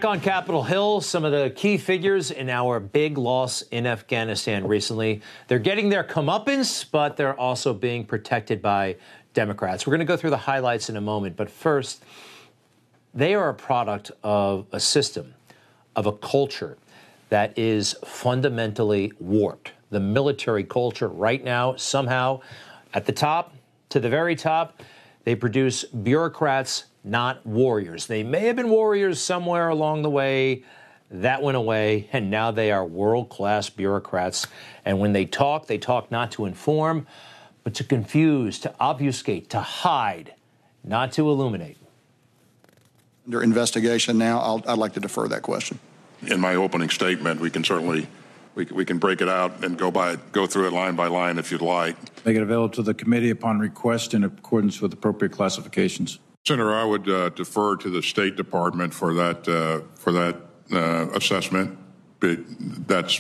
Back on Capitol Hill, some of the key figures in our big loss in Afghanistan recently. They're getting their comeuppance, but they're also being protected by Democrats. We're going to go through the highlights in a moment. But first, they are a product of a system, of a culture that is fundamentally warped. The military culture right now, somehow, at the top, to the very top, they produce bureaucrats, not warriors. They may have been warriors somewhere along the way. That went away, and now they are world-class bureaucrats. And when they talk not to inform, but to confuse, to obfuscate, to hide, not to illuminate. Under investigation now, I'd like to defer that question. In my opening statement, we can certainly we can break it out and go through it line by line if you'd like. Make it available to the committee upon request in accordance with appropriate classifications. Senator, I would defer to the State Department for that assessment. That's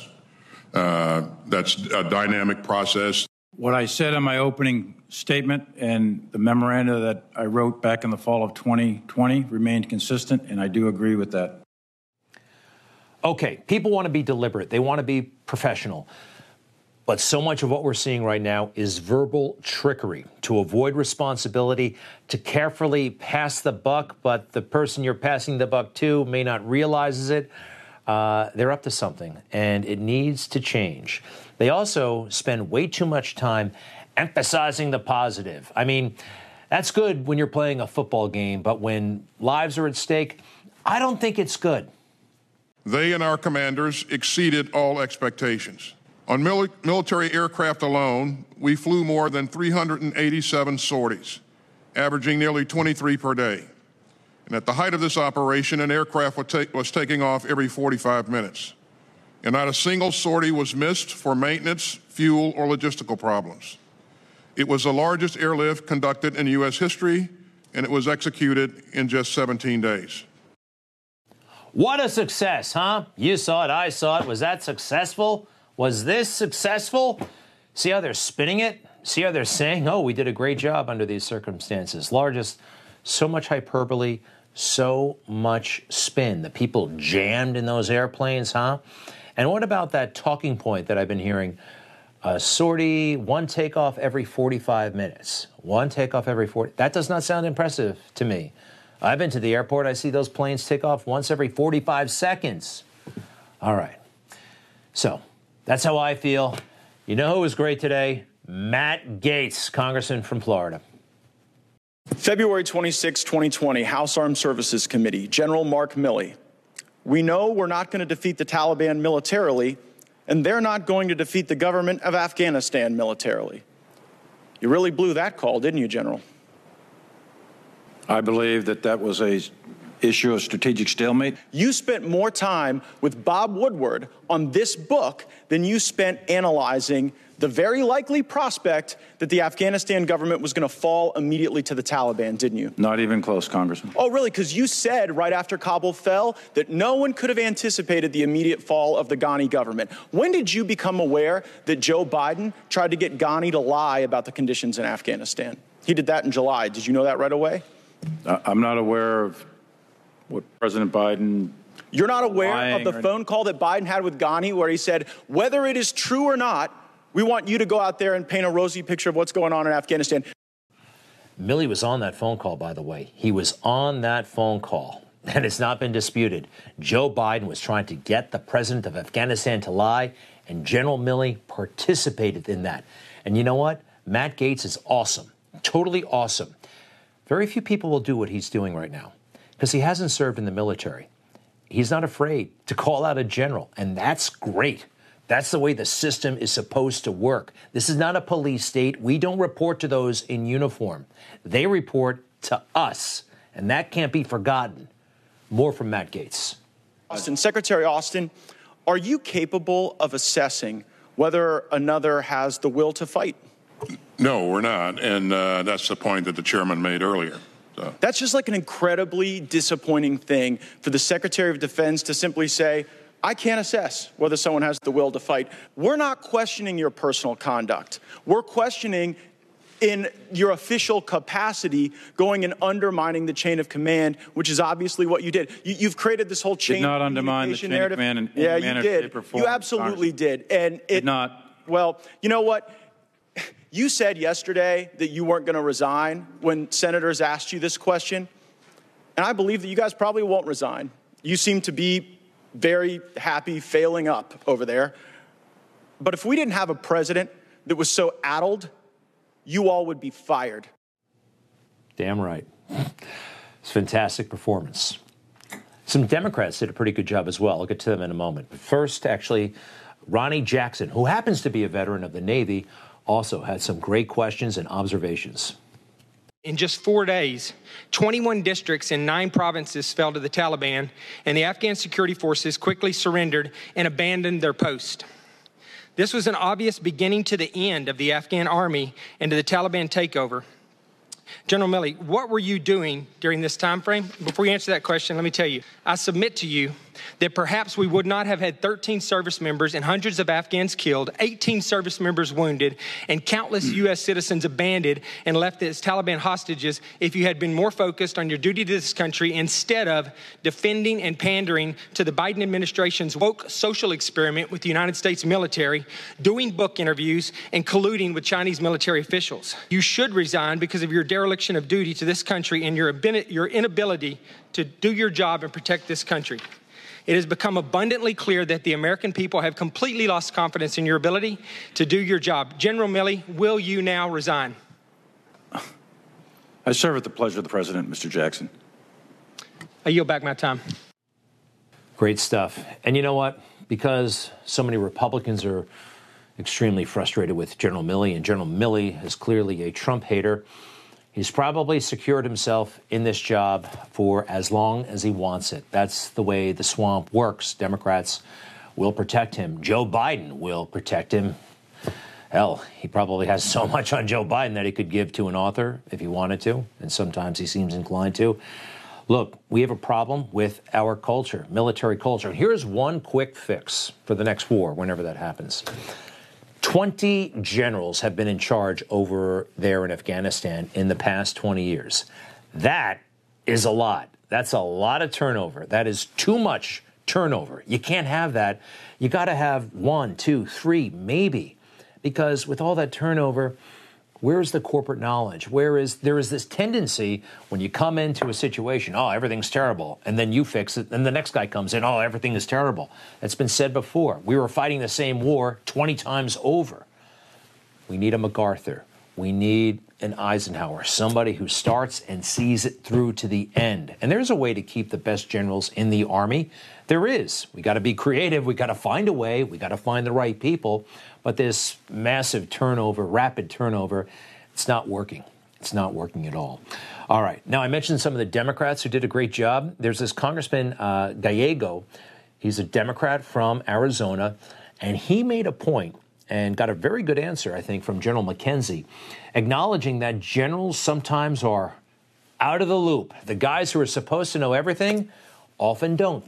a dynamic process. What I said in my opening statement and the memoranda that I wrote back in the fall of 2020 remained consistent, and I do agree with that. Okay, people want to be deliberate. They want to be professional. But so much of what we're seeing right now is verbal trickery to avoid responsibility, to carefully pass the buck, but the person you're passing the buck to may not realize it. They're up to something, and it needs to change. They also spend way too much time emphasizing the positive. I mean, that's good when you're playing a football game, but when lives are at stake, I don't think it's good. They and our commanders exceeded all expectations. On military aircraft alone, we flew more than 387 sorties, averaging nearly 23 per day. And at the height of this operation, an aircraft was taking off every 45 minutes. And not a single sortie was missed for maintenance, fuel, or logistical problems. It was the largest airlift conducted in U.S. history, and it was executed in just 17 days. What a success, huh? You saw it, I saw it. Was that successful? Was this successful? See how they're spinning it? See how they're saying, oh, we did a great job under these circumstances. Largest, so much hyperbole, so much spin. The people jammed in those airplanes, huh? And what about that talking point that I've been hearing? A sortie, one takeoff every 45 minutes. One takeoff every 40. That does not sound impressive to me. I've been to the airport. I see those planes take off once every 45 seconds. All right. So that's how I feel. You know who was great today? Matt Gaetz, congressman from Florida. February 26, 2020, House Armed Services Committee, General Mark Milley. We know we're not going to defeat the Taliban militarily, and they're not going to defeat the government of Afghanistan militarily. You really blew that call, didn't you, General? I believe that was a issue of strategic stalemate. You spent more time with Bob Woodward on this book than you spent analyzing the very likely prospect that the Afghanistan government was going to fall immediately to the Taliban, didn't you? Not even close, Congressman. Oh, really? Because you said right after Kabul fell that no one could have anticipated the immediate fall of the Ghani government. When did you become aware that Joe Biden tried to get Ghani to lie about the conditions in Afghanistan? He did that in July. Did you know that right away? I'm not aware of what President Biden... You're not aware of the phone call that Biden had with Ghani where he said, whether it is true or not, we want you to go out there and paint a rosy picture of what's going on in Afghanistan. Milley was on that phone call, by the way. He was on that phone call, and it's not been disputed. Joe Biden was trying to get the president of Afghanistan to lie, and General Milley participated in that. And you know what? Matt Gaetz is awesome, totally awesome. Very few people will do what he's doing right now because he hasn't served in the military. He's not afraid to call out a general, and that's great. That's the way the system is supposed to work. This is not a police state. We don't report to those in uniform. They report to us, and that can't be forgotten. More from Matt Gaetz. Secretary Austin, are you capable of assessing whether another has the will to fight? No, we're not, and that's the point that the chairman made earlier. So. That's just like an incredibly disappointing thing for the Secretary of Defense to simply say, I can't assess whether someone has the will to fight. We're not questioning your personal conduct. We're questioning in your official capacity going and undermining the chain of command, which is obviously what you did. You've created this whole chain of communication narrative. Did not undermine the chain of command in any manner, shape, or form. You absolutely did. And it did not. Well, you know what? You said yesterday that you weren't going to resign when senators asked you this question. And I believe that you guys probably won't resign. You seem to be very happy failing up over there. But if we didn't have a president that was so addled, you all would be fired. Damn right. It's a fantastic performance. Some Democrats did a pretty good job as well. I'll get to them in a moment. But first, actually, Ronnie Jackson, who happens to be a veteran of the Navy, also had some great questions and observations. In just 4 days, 21 districts in 9 provinces fell to the Taliban, and the Afghan security forces quickly surrendered and abandoned their post. This was an obvious beginning to the end of the Afghan army and to the Taliban takeover. General Milley, what were you doing during this time frame? Before you answer that question, let me tell you, I submit to you that perhaps we would not have had 13 service members and hundreds of Afghans killed, 18 service members wounded, and countless U.S. citizens abandoned and left as Taliban hostages if you had been more focused on your duty to this country instead of defending and pandering to the Biden administration's woke social experiment with the United States military, doing book interviews, and colluding with Chinese military officials. You should resign because of your dereliction of duty to this country and your inability to do your job and protect this country. It has become abundantly clear that the American people have completely lost confidence in your ability to do your job. General Milley, will you now resign? I serve at the pleasure of the President, Mr. Jackson. I yield back my time. Great stuff. And you know what? Because so many Republicans are extremely frustrated with General Milley, and General Milley is clearly a Trump hater, he's probably secured himself in this job for as long as he wants it. That's the way the swamp works. Democrats will protect him. Joe Biden will protect him. Hell, he probably has so much on Joe Biden that he could give to an author if he wanted to, and sometimes he seems inclined to. Look, we have a problem with our culture, military culture. And here's one quick fix for the next war, whenever that happens. 20 generals have been in charge over there in Afghanistan in the past 20 years. That is a lot. That's a lot of turnover. That is too much turnover. You can't have that. You got to have 1, 2, 3, maybe. Because with all that turnover, where's the corporate knowledge? There is this tendency when you come into a situation, oh, everything's terrible, and then you fix it, and the next guy comes in, oh, everything is terrible. That's been said before. We were fighting the same war 20 times over. We need a MacArthur. We need an Eisenhower, somebody who starts and sees it through to the end. And there's a way to keep the best generals in the Army. There is. We got to be creative. We got to find a way. We got to find the right people. But this massive turnover, rapid turnover, it's not working. It's not working at all. All right. Now, I mentioned some of the Democrats who did a great job. There's this Congressman Gallego. He's a Democrat from Arizona, and he made a point and got a very good answer, I think, from General McKenzie, acknowledging that generals sometimes are out of the loop. The guys who are supposed to know everything often don't.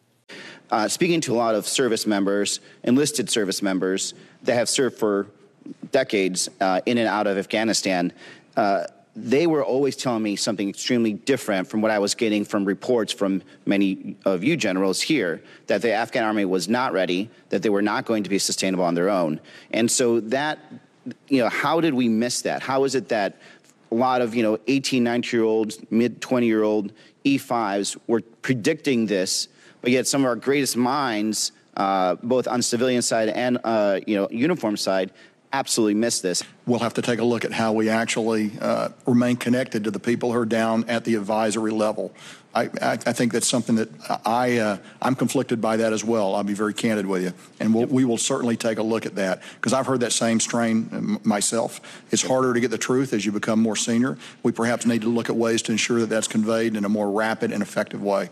Speaking to a lot of service members, enlisted service members that have served for decades in and out of Afghanistan, they were always telling me something extremely different from what I was getting from reports from many of you generals here, that the Afghan army was not ready, that they were not going to be sustainable on their own. And so that, how did we miss that? How is it that a lot of, 18, 19-year-olds, mid-20-year-old E5s were predicting this, but yet some of our greatest minds, both on civilian side and, uniform side, absolutely missed this. We'll have to take a look at how we actually remain connected to the people who are down at the advisory level. I think that's something that I'm conflicted by that as well. I'll be very candid with you. And we will certainly take a look at that, because I've heard that same strain myself. It's harder to get the truth as you become more senior. We perhaps need to look at ways to ensure that that's conveyed in a more rapid and effective way.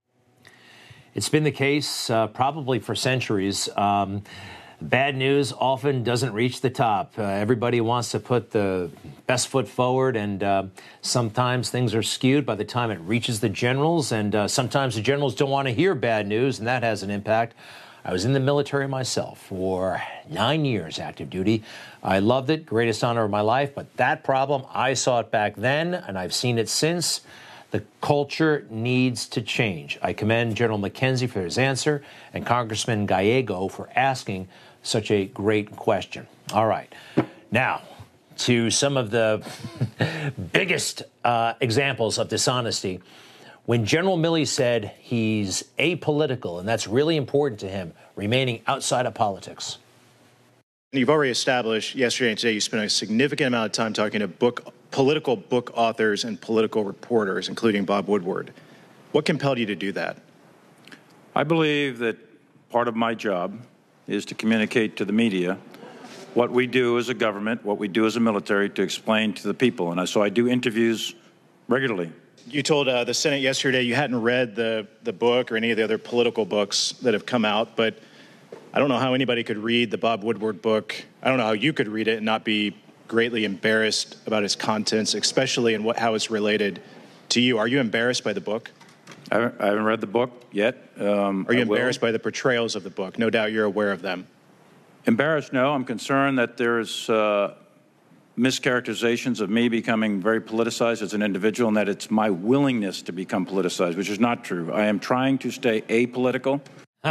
It's been the case probably for centuries. Bad news often doesn't reach the top. Everybody wants to put the best foot forward, and sometimes things are skewed by the time it reaches the generals, and sometimes the generals don't want to hear bad news, and that has an impact I was in the military myself for 9 years, active duty. I loved it, greatest honor of my life, but that problem, I saw it back then, and I've seen it since. The culture needs to change. I commend General McKenzie for his answer and Congressman Gallego for asking such a great question. All right. Now, to some of the biggest examples of dishonesty. When General Milley said he's apolitical, and that's really important to him, remaining outside of politics. You've already established yesterday and today you spent a significant amount of time talking to political book authors and political reporters, including Bob Woodward. What compelled you to do that? I believe that part of my job is to communicate to the media what we do as a government, what we do as a military, to explain to the people. And so I do interviews regularly. You told the Senate yesterday you hadn't read the book or any of the other political books that have come out, but I don't know how anybody could read the Bob Woodward book. I don't know how you could read it and not be greatly embarrassed about its contents, especially in how it's related to you. Are you embarrassed by the book? I haven't read the book yet. Are you embarrassed by the portrayals of the book? No doubt you're aware of them. Embarrassed, no. I'm concerned that there's mischaracterizations of me becoming very politicized as an individual, and that it's my willingness to become politicized, which is not true. I am trying to stay apolitical.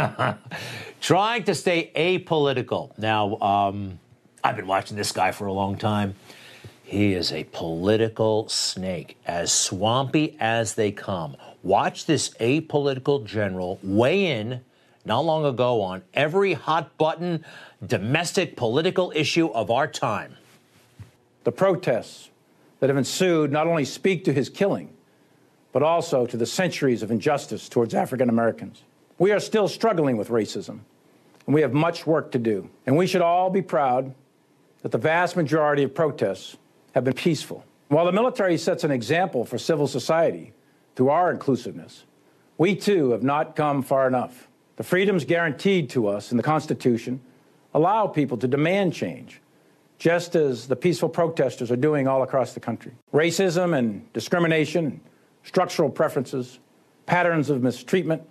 Trying to stay apolitical. Now, I've been watching this guy for a long time. He is a political snake, as swampy as they come. Watch this apolitical general weigh in not long ago on every hot-button domestic political issue of our time. The protests that have ensued not only speak to his killing, but also to the centuries of injustice towards African Americans. We are still struggling with racism, and we have much work to do. And we should all be proud that the vast majority of protests have been peaceful. While the military sets an example for civil society through our inclusiveness, we too have not come far enough. The freedoms guaranteed to us in the Constitution allow people to demand change, just as the peaceful protesters are doing all across the country. Racism and discrimination, structural preferences, patterns of mistreatment,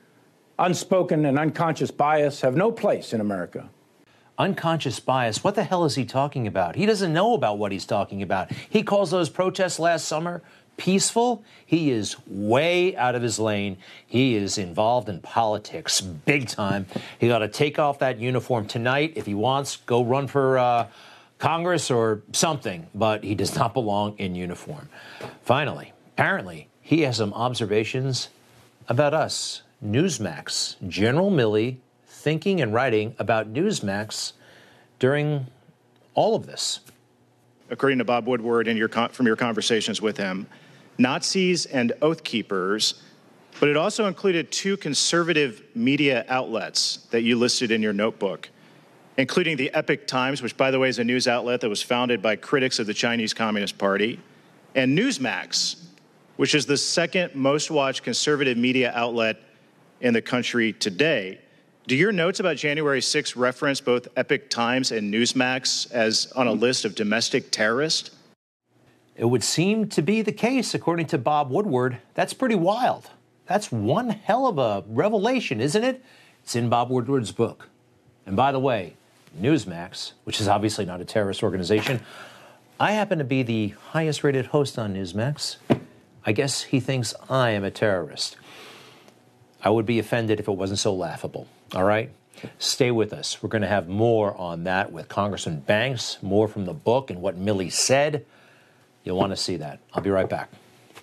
unspoken and unconscious bias have no place in America. Unconscious bias? What the hell is he talking about? He doesn't know about what he's talking about. He calls those protests last summer peaceful. He is way out of his lane. He is involved in politics big time. He got to take off that uniform tonight. If he wants, go run for Congress or something, but he does not belong in uniform. Finally, apparently, he has some observations about us. Newsmax. General Milley thinking and writing about Newsmax during all of this. According to Bob Woodward from your conversations with him, Nazis and Oath Keepers, but it also included 2 conservative media outlets that you listed in your notebook, including the Epoch Times, which, by the way, is a news outlet that was founded by critics of the Chinese Communist Party, and Newsmax, which is the second most watched conservative media outlet in the country today. Do your notes about January 6th reference both Epoch Times and Newsmax as on a list of domestic terrorists? It would seem to be the case, according to Bob Woodward. That's pretty wild. That's one hell of a revelation, isn't it? It's in Bob Woodward's book. And by the way, Newsmax, which is obviously not a terrorist organization, I happen to be the highest rated host on Newsmax. I guess he thinks I am a terrorist. I would be offended if it wasn't so laughable. All right? Stay with us. We're going to have more on that with Congressman Banks, more from the book and what Milley said. You'll want to see that. I'll be right back.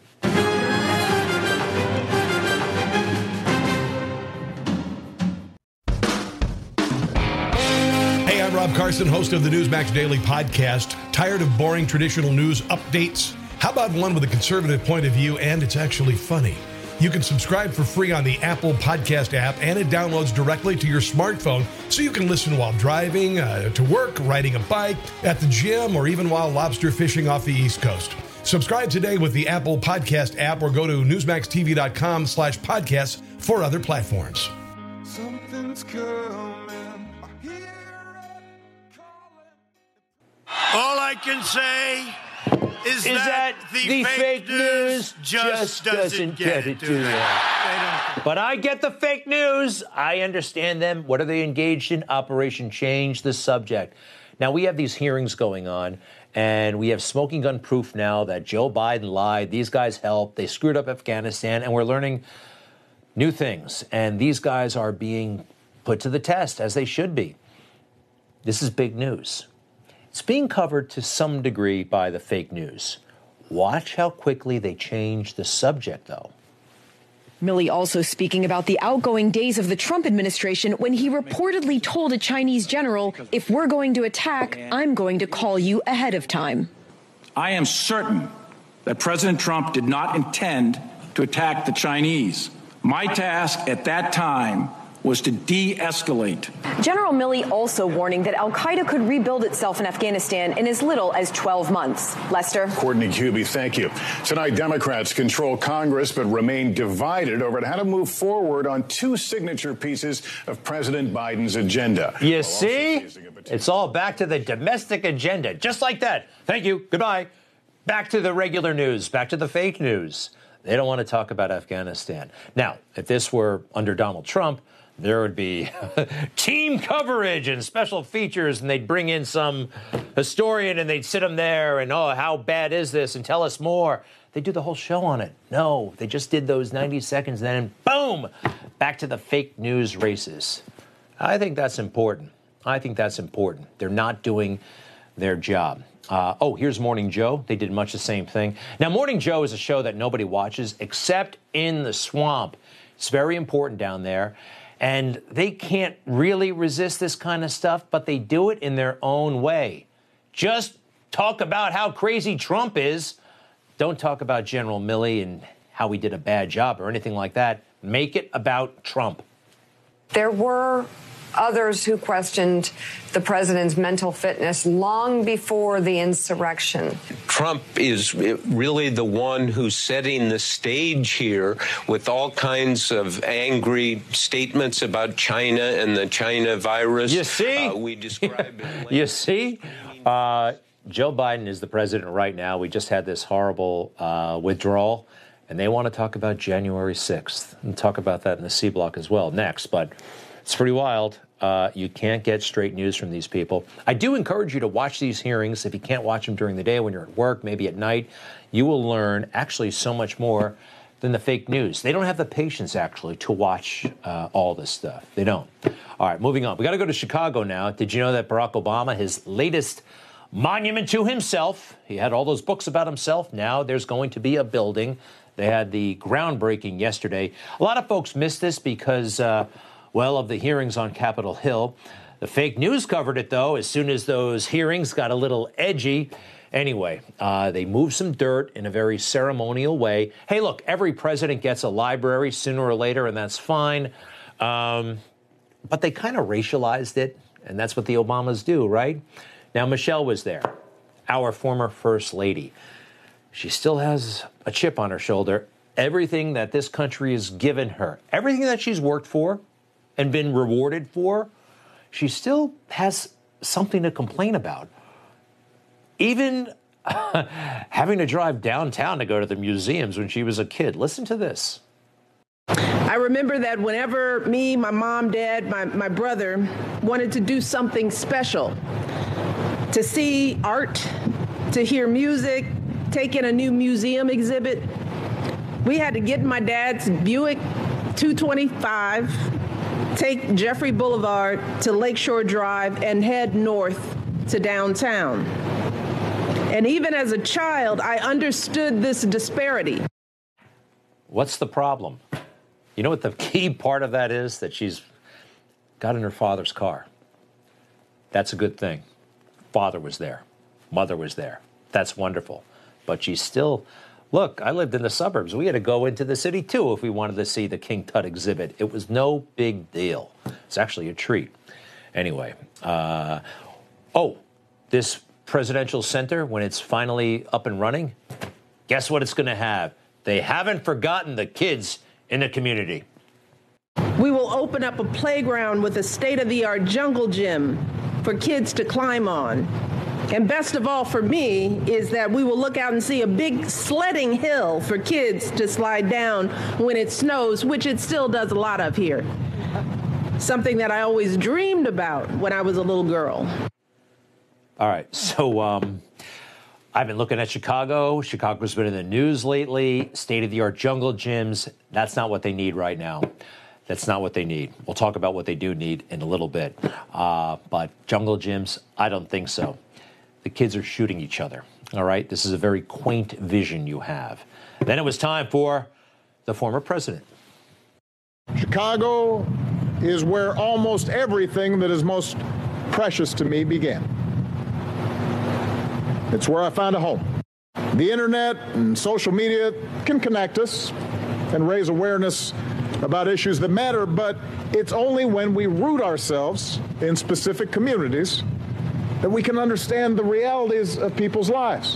Hey, I'm Rob Carson, host of the Newsmax Daily Podcast. Tired of boring traditional news updates? How about one with a conservative point of view and it's actually funny? You can subscribe for free on the Apple Podcast app, and it downloads directly to your smartphone so you can listen while driving, to work, riding a bike, at the gym, or even while lobster fishing off the East Coast. Subscribe today with the Apple Podcast app or go to newsmaxtv.com/podcasts for other platforms. Something's coming. All I can say is that the fake news just doesn't get it, do they? But I get the fake news. I understand them. What are they engaged in? Operation Change the Subject. Now, we have these hearings going on, and we have smoking gun proof now that Joe Biden lied. These guys helped. They screwed up Afghanistan, and we're learning new things. And these guys are being put to the test, as they should be. This is big news. It's being covered to some degree by the fake news. Watch how quickly they change the subject, though. Milley also speaking about the outgoing days of the Trump administration when he reportedly told a Chinese general, if we're going to attack, I'm going to call you ahead of time. I am certain that President Trump did not intend to attack the Chinese. My task at that time was to de-escalate. General Milley also warning that al-Qaeda could rebuild itself in Afghanistan in as little as 12 months. Lester? Courtney Cubie, thank you. Tonight, Democrats control Congress but remain divided over how to move forward on two signature pieces of President Biden's agenda. You see? It's all back to the domestic agenda, just like that. Thank you. Goodbye. Back to the regular news, back to the fake news. They don't want to talk about Afghanistan. Now, if this were under Donald Trump, there would be team coverage and special features, and they'd bring in some historian and they'd sit him there and, oh, how bad is this? And tell us more. They do the whole show on it. No, they just did those 90 seconds, and then boom, back to the fake news races. I think that's important. They're not doing their job. Here's Morning Joe. They did much the same thing. Now, Morning Joe is a show that nobody watches except in the swamp. It's very important down there. And they can't really resist this kind of stuff, but they do it in their own way. Just talk about how crazy Trump is. Don't talk about General Milley and how he did a bad job or anything like that. Make it about Trump. There were others who questioned the president's mental fitness long before the insurrection. Trump is really the one who's setting the stage here with all kinds of angry statements about China and the China virus. You see? We describe it. You see? Joe Biden is the president right now. We just had this horrible withdrawal, and they want to talk about January 6th. And talk about that in the C Block as well next. But it's pretty wild. You can't get straight news from these people. I do encourage you to watch these hearings. If you can't watch them during the day when you're at work, maybe at night, you will learn actually so much more than the fake news. They don't have the patience, actually, to watch all this stuff. They don't. All right, moving on. We got to go to Chicago now. Did you know that Barack Obama, his latest monument to himself, he had all those books about himself. Now there's going to be a building. They had the groundbreaking yesterday. A lot of folks missed this because of the hearings on Capitol Hill. The fake news covered it, though, as soon as those hearings got a little edgy. Anyway, they moved some dirt in a very ceremonial way. Hey, look, every president gets a library sooner or later, and that's fine. But they kind of racialized it, and that's what the Obamas do, right? Now, Michelle was there, our former First Lady. She still has a chip on her shoulder. Everything that this country has given her, everything that she's worked for and been rewarded for, she still has something to complain about. Even having to drive downtown to go to the museums when she was a kid. Listen to this. I remember that whenever me, my mom, dad, my brother wanted to do something special, to see art, to hear music, take in a new museum exhibit, we had to get in my dad's Buick 225, take Jeffrey Boulevard to Lakeshore Drive, and head north to downtown. And even as a child, I understood this disparity. What's the problem? You know what the key part of that is? That she's got in her father's car. That's a good thing. Father was there. Mother was there. That's wonderful. But she's still... Look, I lived in the suburbs. We had to go into the city, too, if we wanted to see the King Tut exhibit. It was no big deal. It's actually a treat. Anyway, this presidential center, when it's finally up and running, guess what it's going to have? They haven't forgotten the kids in the community. We will open up a playground with a state-of-the-art jungle gym for kids to climb on. And best of all for me is that we will look out and see a big sledding hill for kids to slide down when it snows, which it still does a lot of here. Something that I always dreamed about when I was a little girl. All right, so I've been looking at Chicago. Chicago's been in the news lately. State-of-the-art jungle gyms. That's not what they need right now. That's not what they need. We'll talk about what they do need in a little bit. But jungle gyms, I don't think so. The kids are shooting each other. All right, this is a very quaint vision you have. Then it was time for the former president. Chicago is where almost everything that is most precious to me began. It's where I found a home. The internet and social media can connect us and raise awareness about issues that matter, but it's only when we root ourselves in specific communities that we can understand the realities of people's lives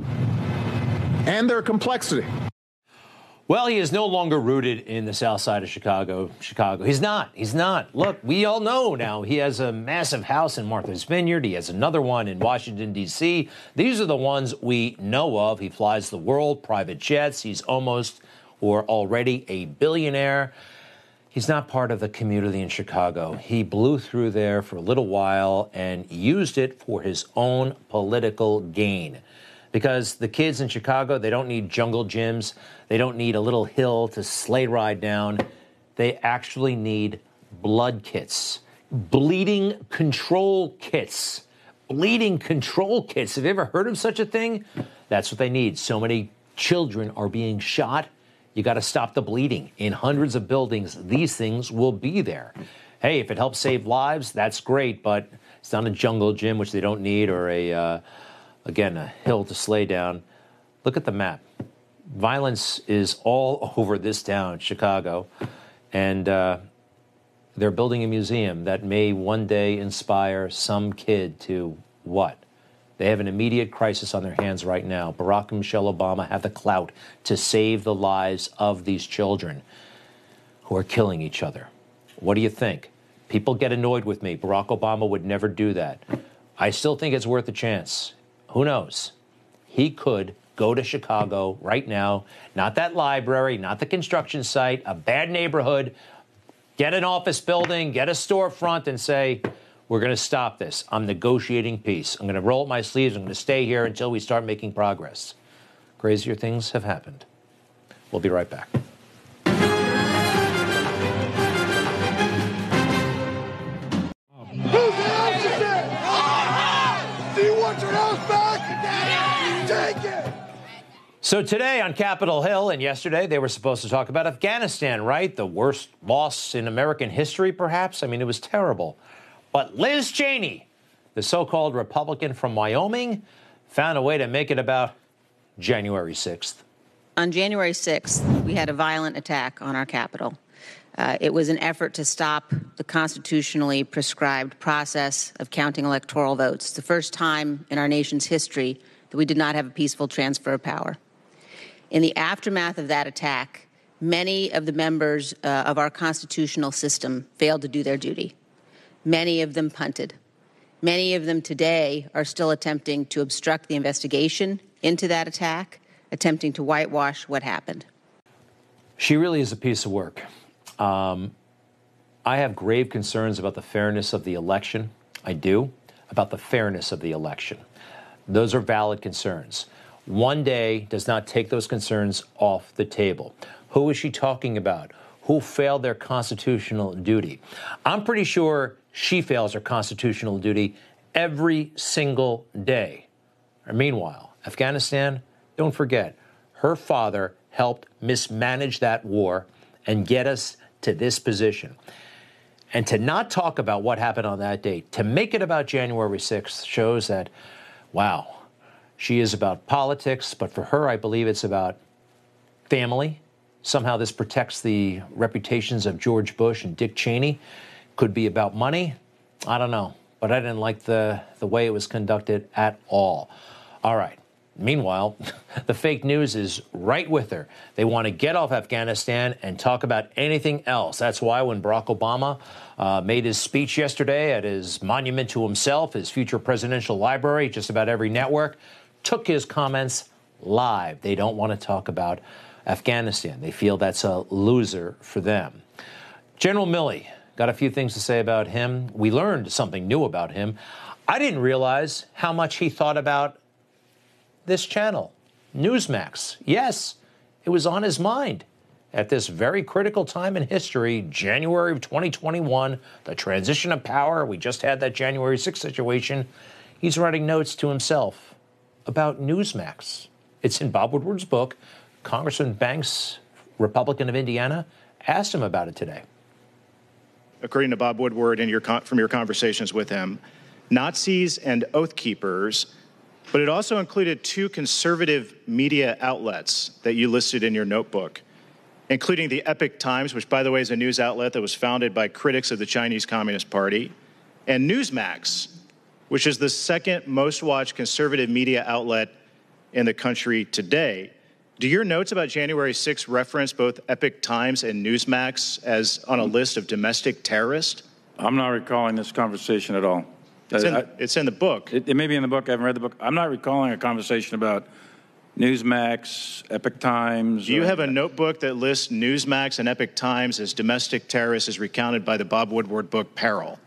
and their complexity. Well, he is no longer rooted in the south side of Chicago. He's not. Look, we all know now he has a massive house in Martha's Vineyard. He has another one in Washington, D.C. These are the ones we know of. He flies the world, private jets. He's almost or already a billionaire. He's not part of the community in Chicago. He blew through there for a little while and used it for his own political gain. Because the kids in Chicago, they don't need jungle gyms. They don't need a little hill to sleigh ride down. They actually need blood kits, bleeding control kits. Bleeding control kits. Have you ever heard of such a thing? That's what they need. So many children are being shot. You got to stop the bleeding. In hundreds of buildings, these things will be there. Hey, if it helps save lives, that's great, but it's not a jungle gym, which they don't need, or again, a hill to sleigh down. Look at the map. Violence is all over this town, Chicago, and they're building a museum that may one day inspire some kid to what? They have an immediate crisis on their hands right now. Barack and Michelle Obama have the clout to save the lives of these children who are killing each other. What do you think? People get annoyed with me. Barack Obama would never do that. I still think it's worth a chance. Who knows? He could go to Chicago right now, not that library, not the construction site, a bad neighborhood, get an office building, get a storefront and say, we're going to stop this. I'm negotiating peace. I'm going to roll up my sleeves. I'm going to stay here until we start making progress. Crazier things have happened. We'll be right back. Who's the opposite? Do you want your house back? Take it! So today on Capitol Hill and yesterday, they were supposed to talk about Afghanistan, right? The worst loss in American history, perhaps? I mean, it was terrible. But Liz Cheney, the so-called Republican from Wyoming, found a way to make it about January 6th. On January 6th, we had a violent attack on our Capitol. It was an effort to stop the constitutionally prescribed process of counting electoral votes. The first time in our nation's history that we did not have a peaceful transfer of power. In the aftermath of that attack, many of the members of our constitutional system failed to do their duty. Many of them punted. Many of them today are still attempting to obstruct the investigation into that attack, attempting to whitewash what happened. She really is a piece of work. I have grave concerns about the fairness of the election. I do, about the fairness of the election. Those are valid concerns. One day does not take those concerns off the table. Who is she talking about? Who failed their constitutional duty? I'm pretty sure she fails her constitutional duty every single day. And meanwhile, Afghanistan, don't forget, her father helped mismanage that war and get us to this position. And to not talk about what happened on that day, to make it about January 6th, shows that, wow, she is about politics, but for her, I believe it's about family. Somehow this protects the reputations of George Bush and Dick Cheney. Could be about money. I don't know. But I didn't like the way it was conducted at all. All right. Meanwhile, the fake news is right with her. They want to get off Afghanistan and talk about anything else. That's why when Barack Obama made his speech yesterday at his monument to himself, his future presidential library, just about every network took his comments live. They don't want to talk about Afghanistan. They feel that's a loser for them. General Milley, got a few things to say about him. We learned something new about him. I didn't realize how much he thought about this channel, Newsmax. Yes, it was on his mind. At this very critical time in history, January of 2021, the transition of power, we just had that January 6th situation, he's writing notes to himself about Newsmax. It's in Bob Woodward's book. Congressman Banks, Republican of Indiana, asked him about it today. According to Bob Woodward from your conversations with him, Nazis and Oath Keepers, but it also included 2 conservative media outlets that you listed in your notebook, including the Epoch Times, which, by the way, is a news outlet that was founded by critics of the Chinese Communist Party, and Newsmax, which is the second most watched conservative media outlet in the country today. Do your notes about January 6th reference both Epoch Times and Newsmax as on a list of domestic terrorists? I'm not recalling this conversation at all. It's in the book. It may be in the book. I haven't read the book. I'm not recalling a conversation about Newsmax, Epoch Times. Do you have a notebook that lists Newsmax and Epoch Times as domestic terrorists as recounted by the Bob Woodward book Peril?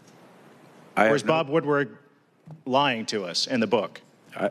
Or is Bob Woodward lying to us in the book?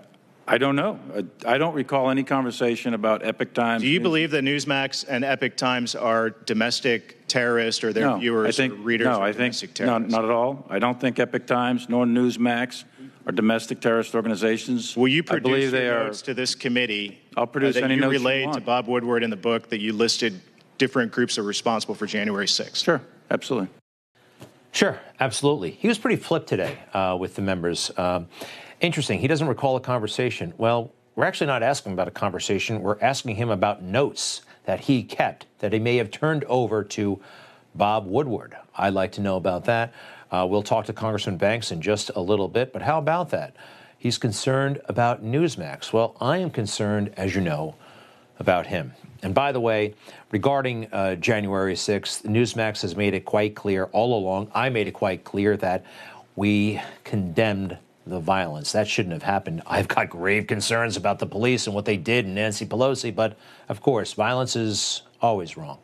I don't know. I don't recall any conversation about Epoch Times. Do you believe that Newsmax and Epoch Times are domestic terrorists or their viewers or readers are domestic terrorists? No, not at all. I don't think Epoch Times nor Newsmax are domestic terrorist organizations. Will you produce your notes to this committee? I'll produce any notes you relayed want. to Bob Woodward in the book that you listed different groups that are responsible for January 6th? Sure, absolutely. Sure, absolutely. He was pretty flipped today with the members. Interesting. He doesn't recall a conversation. Well, we're actually not asking about a conversation. We're asking him about notes that he kept that he may have turned over to Bob Woodward. I'd like to know about that. We'll talk to Congressman Banks in just a little bit, but how about that? He's concerned about Newsmax. Well, I am concerned, as you know, about him. And by the way, regarding January 6th, Newsmax has made it quite clear all along. I made it quite clear that we condemned the violence. That shouldn't have happened. I've got grave concerns about the police and what they did and Nancy Pelosi, but of course, violence is always wrong.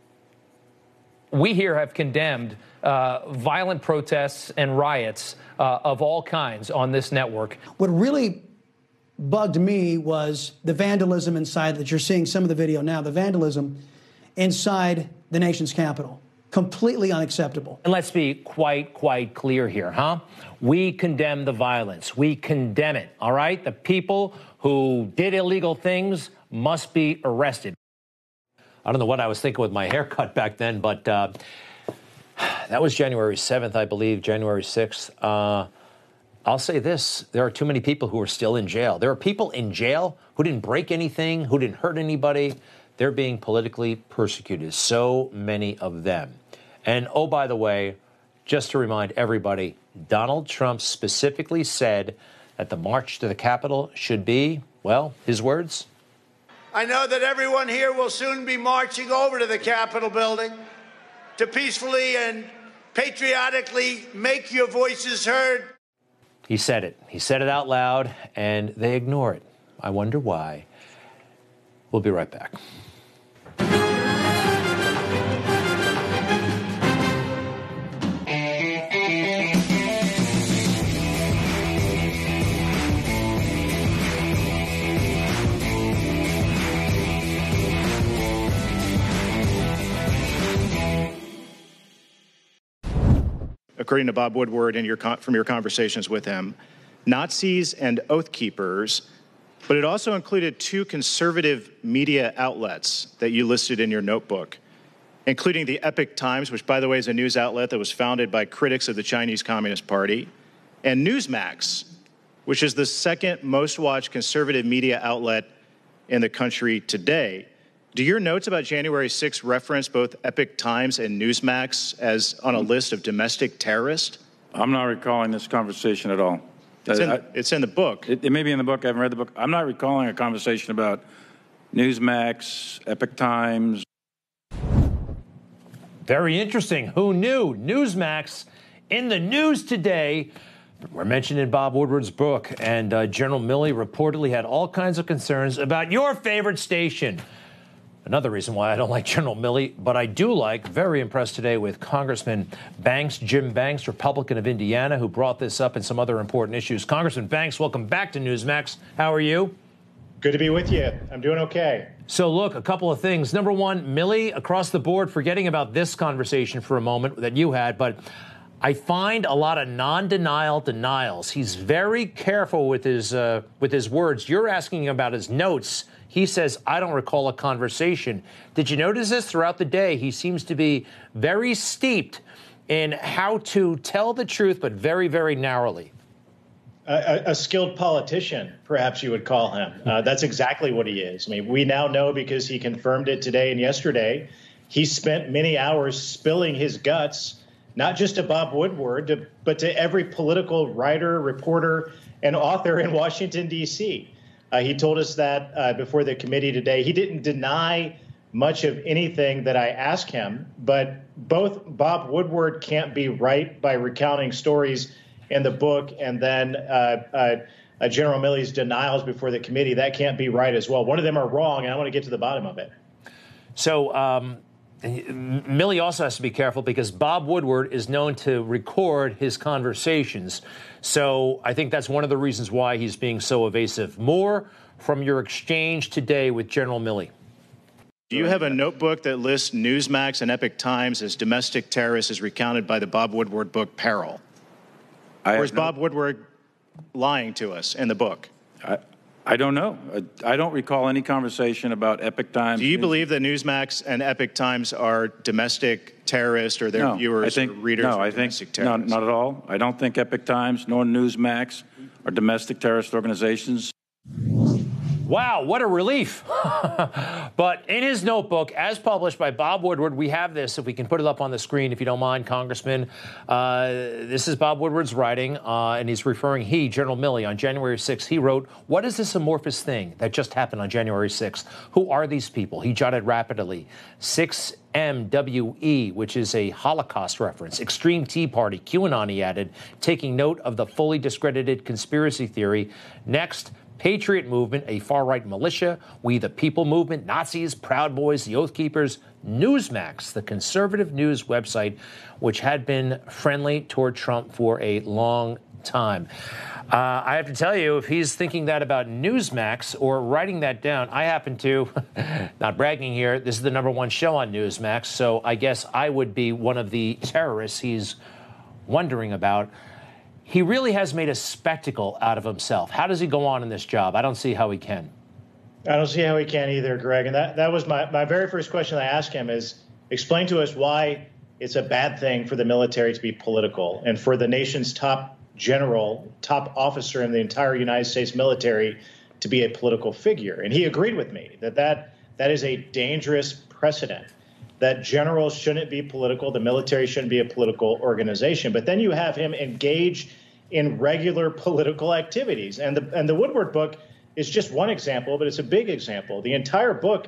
We here have condemned violent protests and riots of all kinds on this network. What really bugged me was the vandalism inside that you're seeing some of the video now, the vandalism inside the nation's capital. Completely unacceptable. And let's be quite clear here, huh? We condemn the violence. We condemn it, all right? The people who did illegal things must be arrested. I don't know what I was thinking with my haircut back then, but that was January 7th, I believe, January 6th. I'll say this. There are too many people who are still in jail. There are people in jail who didn't break anything, who didn't hurt anybody. They're being politically persecuted, so many of them. And, oh, by the way, just to remind everybody, Donald Trump specifically said that the march to the Capitol should be, well, his words. I know that everyone here will soon be marching over to the Capitol building to peacefully and patriotically make your voices heard. He said it. He said it out loud, and they ignore it. I wonder why. We'll be right back. According to Bob Woodward from your conversations with him, Nazis and Oath Keepers, but it also included 2 conservative media outlets that you listed in your notebook, including the Epoch Times, which, by the way, is a news outlet that was founded by critics of the Chinese Communist Party, and Newsmax, which is the second most watched conservative media outlet in the country today. Do your notes about January 6th reference both Epoch Times and Newsmax as on a list of domestic terrorists? I'm not recalling this conversation at all. It's in the book. It may be in the book. I haven't read the book. I'm not recalling a conversation about Newsmax, Epoch Times. Very interesting. Who knew? Newsmax in the news today. We're mentioned in Bob Woodward's book, and General Milley reportedly had all kinds of concerns about your favorite station. Another reason why I don't like General Milley, but I do like, very impressed today with Congressman Banks, Jim Banks, Republican of Indiana, who brought this up and some other important issues. Congressman Banks, welcome back to Newsmax. How are you? Good to be with you. I'm doing okay. So, look, a couple of things. Number one, Milley, across the board, forgetting about this conversation for a moment that you had, but I find a lot of non-denial denials. He's very careful with his words. You're asking about his notes. He says, I don't recall a conversation. Did you notice this throughout the day? He seems to be very steeped in how to tell the truth, but very, very narrowly. A skilled politician, perhaps you would call him. That's exactly what he is. I mean, we now know because he confirmed it today and yesterday. He spent many hours spilling his guts, not just to Bob Woodward, but to every political writer, reporter, and author in Washington, D.C. He told us that before the committee today. He didn't deny much of anything that I asked him, but both Bob Woodward can't be right by recounting stories in the book, and then General Milley's denials before the committee, that can't be right as well. One of them are wrong, and I want to get to the bottom of it. So Milley also has to be careful because Bob Woodward is known to record his conversations. So I think that's one of the reasons why he's being so evasive. More from your exchange today with General Milley. Do you have a notebook that lists Newsmax and Epoch Times as domestic terrorists as recounted by the Bob Woodward book Peril? Or is Bob Woodward lying to us in the book? I don't know. I don't recall any conversation about Epoch Times. Do you believe that Newsmax and Epoch Times are domestic terrorists, or their viewers or readers are domestic terrorists? No, not at all. I don't think Epoch Times nor Newsmax are domestic terrorist organizations. Wow, what a relief. But in his notebook, as published by Bob Woodward, we have this, if we can put it up on the screen, if you don't mind, Congressman. This is Bob Woodward's writing, and he's referring, General Milley, on January 6th, he wrote, "What is this amorphous thing that just happened on January 6th? Who are these people?" He jotted rapidly. 6MWE, which is a Holocaust reference. Extreme Tea Party, QAnon, he added, taking note of the fully discredited conspiracy theory. Next, Patriot Movement, a far-right militia, We the People Movement, Nazis, Proud Boys, the Oath Keepers, Newsmax, the conservative news website, which had been friendly toward Trump for a long time. I have to tell you, if he's thinking that about Newsmax or writing that down, I happen to, not bragging here, this is the #1 show on Newsmax, so I guess I would be one of the terrorists he's wondering about. He really has made a spectacle out of himself. How does he go on in this job? I don't see how he can. I don't see how he can either, Greg. And that was my very first question I asked him is, explain to us why it's a bad thing for the military to be political and for the nation's top general, top officer in the entire United States military to be a political figure. And he agreed with me that is a dangerous precedent, that generals shouldn't be political, the military shouldn't be a political organization. But then you have him engage in regular political activities. And the Woodward book is just one example, but it's a big example. In the entire book,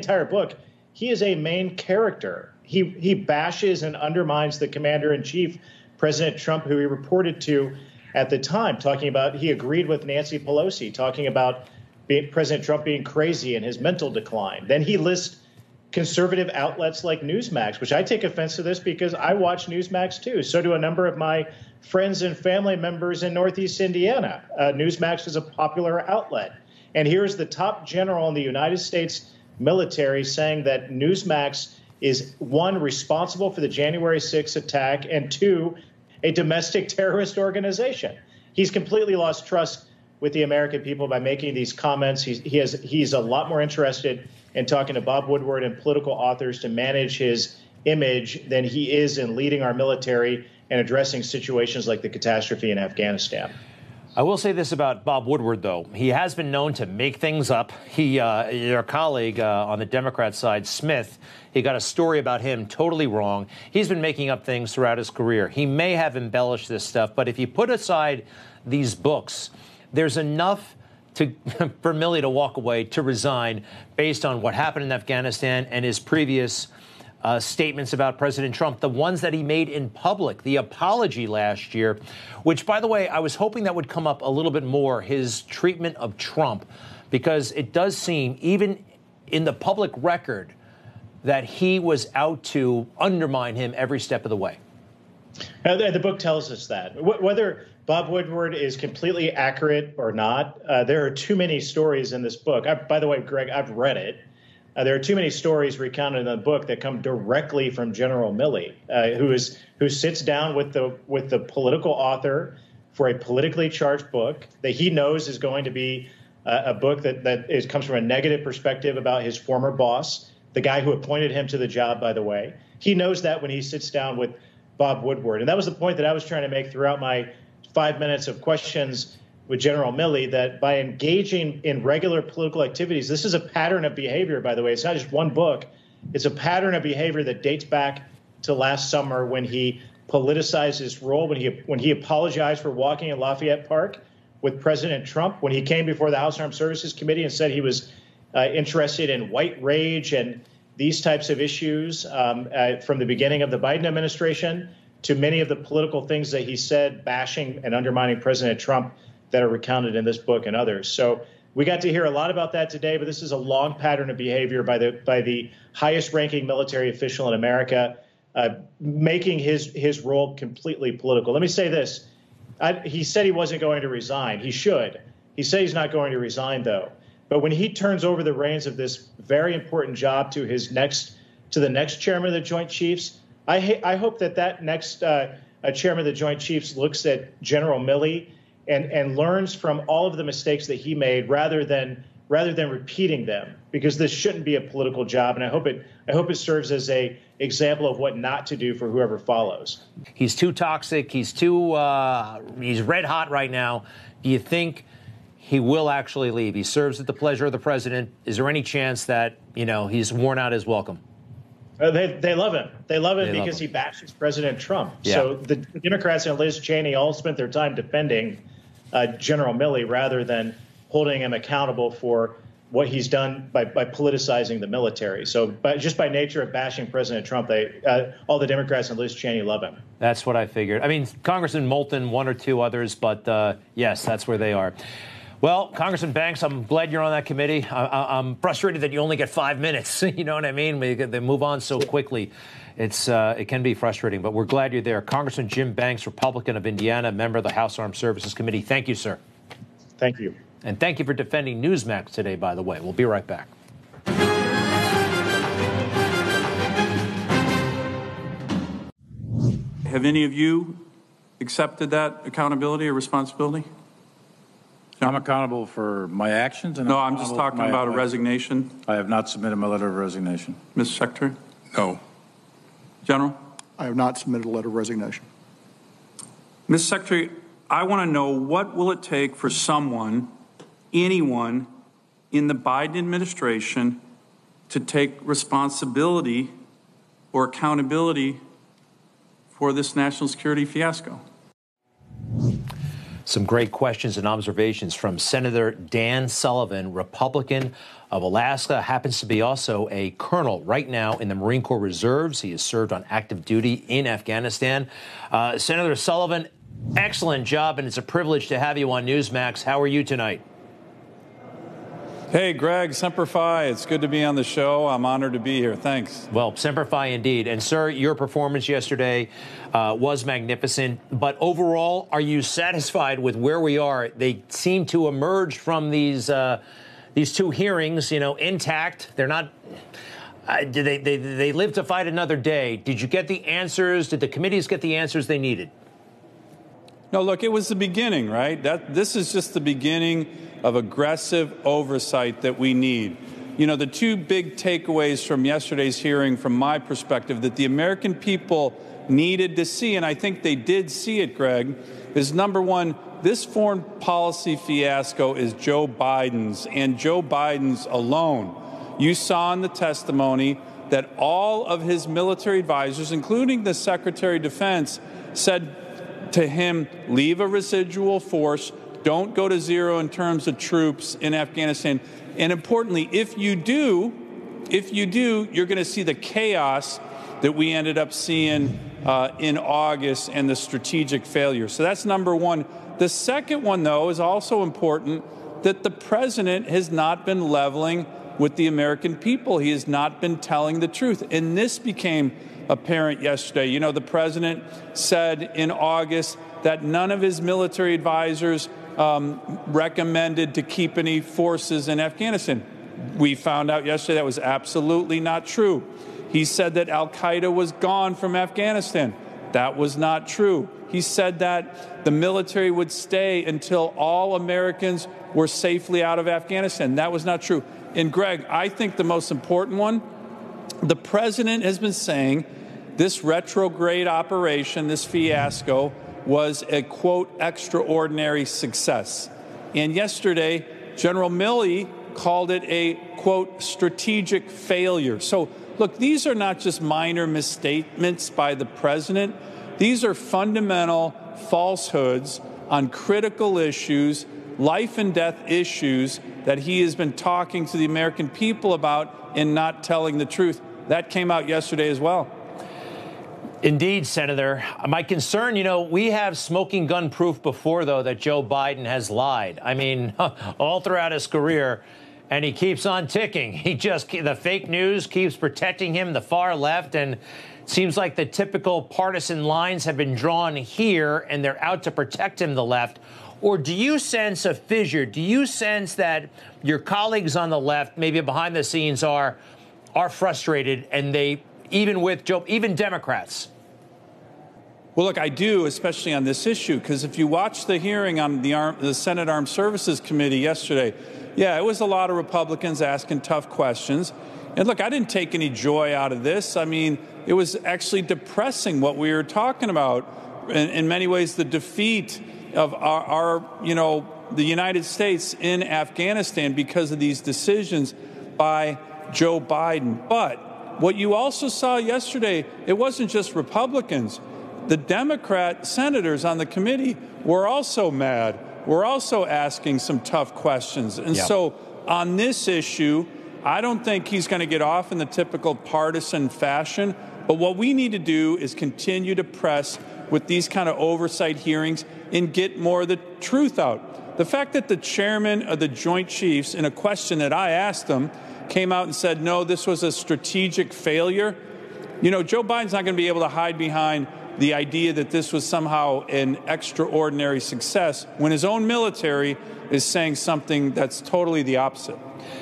he is a main character. He bashes and undermines the commander-in-chief, President Trump, who he reported to at the time, talking about he agreed with Nancy Pelosi, talking about President Trump being crazy and his mental decline. Then he lists conservative outlets like Newsmax, which I take offense to this because I watch Newsmax too. So do a number of my friends and family members in Northeast Indiana. Newsmax is a popular outlet. And here's the top general in the United States military saying that Newsmax is, one, responsible for the January 6th attack, and two, a domestic terrorist organization. He's completely lost trust with the American people by making these comments. He's a lot more interested in talking to Bob Woodward and political authors to manage his image than he is in leading our military and addressing situations like the catastrophe in Afghanistan. I will say this about Bob Woodward, though. He has been known to make things up. Your colleague on the Democrat side, Smith, he got a story about him totally wrong. He's been making up things throughout his career. He may have embellished this stuff, but if you put aside these books, there's enough for Milley to walk away, to resign, based on what happened in Afghanistan and his previous statements about President Trump, the ones that he made in public, the apology last year, which, by the way, I was hoping that would come up a little bit more, his treatment of Trump, because it does seem, even in the public record, that he was out to undermine him every step of the way. The book tells us that. Whether Bob Woodward is completely accurate or not, there are too many stories in this book. By the way, Greg, I've read it. There are too many stories recounted in the book that come directly from General Milley, who sits down with the political author for a politically charged book that he knows is going to be a book that comes from a negative perspective about his former boss, the guy who appointed him to the job, by the way. He knows that when he sits down with Bob Woodward. And that was the point that I was trying to make throughout my 5 minutes of questions with General Milley, that by engaging in regular political activities, this is a pattern of behavior, by the way. It's not just one book. It's a pattern of behavior that dates back to last summer when he politicized his role, when he apologized for walking in Lafayette Park with President Trump, when he came before the House Armed Services Committee and said he was interested in white rage and these types of issues from the beginning of the Biden administration to many of the political things that he said bashing and undermining President Trump that are recounted in this book and others. So we got to hear a lot about that today, but this is a long pattern of behavior by the highest ranking military official in America, making his role completely political. Let me say this. He said he wasn't going to resign. He should. He said he's not going to resign, though. But when he turns over the reins of this very important job to the next chairman of the Joint Chiefs, I hope that next chairman of the Joint Chiefs looks at General Milley and learns from all of the mistakes that he made rather than repeating them, because this shouldn't be a political job. And I hope it serves as a example of what not to do for whoever follows. He's too toxic. He's red hot right now. Do you think he will actually leave? He serves at the pleasure of the president. Is there any chance that, he's worn out his welcome? They love him. They love him because he bashes President Trump. Yeah. So the Democrats and Liz Cheney all spent their time defending General Milley rather than holding him accountable for what he's done by politicizing the military. So just by nature of bashing President Trump, all the Democrats and Liz Cheney love him. That's what I figured. I mean, Congressman Moulton, one or two others, but yes, that's where they are. Well, Congressman Banks, I'm glad you're on that committee. I'm frustrated that you only get 5 minutes. You know what I mean? They move on so quickly. It can be frustrating, but we're glad you're there. Congressman Jim Banks, Republican of Indiana, member of the House Armed Services Committee. Thank you, sir. Thank you. And thank you for defending Newsmax today, by the way. We'll be right back. Have any of you accepted that accountability or responsibility? I'm accountable for my actions. And no, I'm just talking about a resignation. I have not submitted my letter of resignation. Mr. Secretary? No. General? I have not submitted a letter of resignation. Mr. Secretary, I want to know, what will it take for anyone in the Biden administration to take responsibility or accountability for this national security fiasco? Some great questions and observations from Senator Dan Sullivan, Republican of Alaska, happens to be also a colonel right now in the Marine Corps Reserves. He has served on active duty in Afghanistan. Senator Sullivan, excellent job, and it's a privilege to have you on Newsmax. How are you tonight? Hey, Greg, Semper Fi. It's good to be on the show. I'm honored to be here. Thanks. Well, Semper Fi indeed. And, sir, your performance yesterday was magnificent. But overall, are you satisfied with where we are? They seem to emerge from these two hearings, intact. They're not. They live to fight another day. Did you get the answers? Did the committees get the answers they needed? No, look, it was the beginning, right? This is just the beginning of aggressive oversight that we need. The two big takeaways from yesterday's hearing, from my perspective, that the American people needed to see, and I think they did see it, Greg, is number one, this foreign policy fiasco is Joe Biden's, and Joe Biden's alone. You saw in the testimony that all of his military advisors, including the Secretary of Defense, said to him, leave a residual force, don't go to zero in terms of troops in Afghanistan. And importantly, if you do, you're going to see the chaos that we ended up seeing in August and the strategic failure. So that's number one. The second one, though, is also important, that the president has not been leveling with the American people. He has not been telling the truth. And this became apparent yesterday. You know, the president said in August that none of his military advisors recommended to keep any forces in Afghanistan. We found out yesterday that was absolutely not true. He said that al-Qaeda was gone from Afghanistan. That was not true. He said that the military would stay until all Americans were safely out of Afghanistan. That was not true. And Greg, I think the most important one, the president has been saying this retrograde operation, this fiasco, was a, quote, extraordinary success. And yesterday, General Milley called it a, quote, strategic failure. So, look, these are not just minor misstatements by the president. These are fundamental falsehoods on critical issues, life and death issues that he has been talking to the American people about and not telling the truth. That came out yesterday as well. Indeed, Senator. My concern, you know, we have smoking gun proof before, though, that Joe Biden has lied. I mean, all throughout his career, and he keeps on ticking. The fake news keeps protecting him, the far left, and it seems like the typical partisan lines have been drawn here, and they're out to protect him, the left. Or do you sense a fissure? Do you sense that your colleagues on the left, maybe behind the scenes, are frustrated, and they, even with Joe, even Democrats? Well, look, I do, especially on this issue, because if you watch the hearing on the Senate Armed Services Committee yesterday, yeah, it was a lot of Republicans asking tough questions. And look, I didn't take any joy out of this. I mean, it was actually depressing what we were talking about. In many ways, the defeat of our the United States in Afghanistan because of these decisions by Joe Biden. But what you also saw yesterday, it wasn't just Republicans. The Democrat senators on the committee were also mad. We're also asking some tough questions. And so on this issue, I don't think he's going to get off in the typical partisan fashion. But what we need to do is continue to press with these kind of oversight hearings and get more of the truth out. The fact that the chairman of the Joint Chiefs, in a question that I asked him, came out and said, no, this was a strategic failure. You know, Joe Biden's not going to be able to hide behind the idea that this was somehow an extraordinary success when his own military is saying something that's totally the opposite.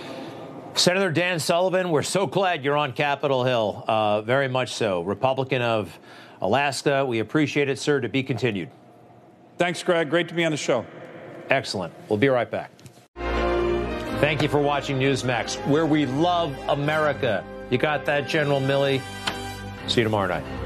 Senator Dan Sullivan, we're so glad you're on Capitol Hill. Very much so. Republican of Alaska. We appreciate it, sir. To be continued. Thanks, Greg. Great to be on the show. Excellent. We'll be right back. Thank you for watching Newsmax, where we love America. You got that, General Milley? See you tomorrow night.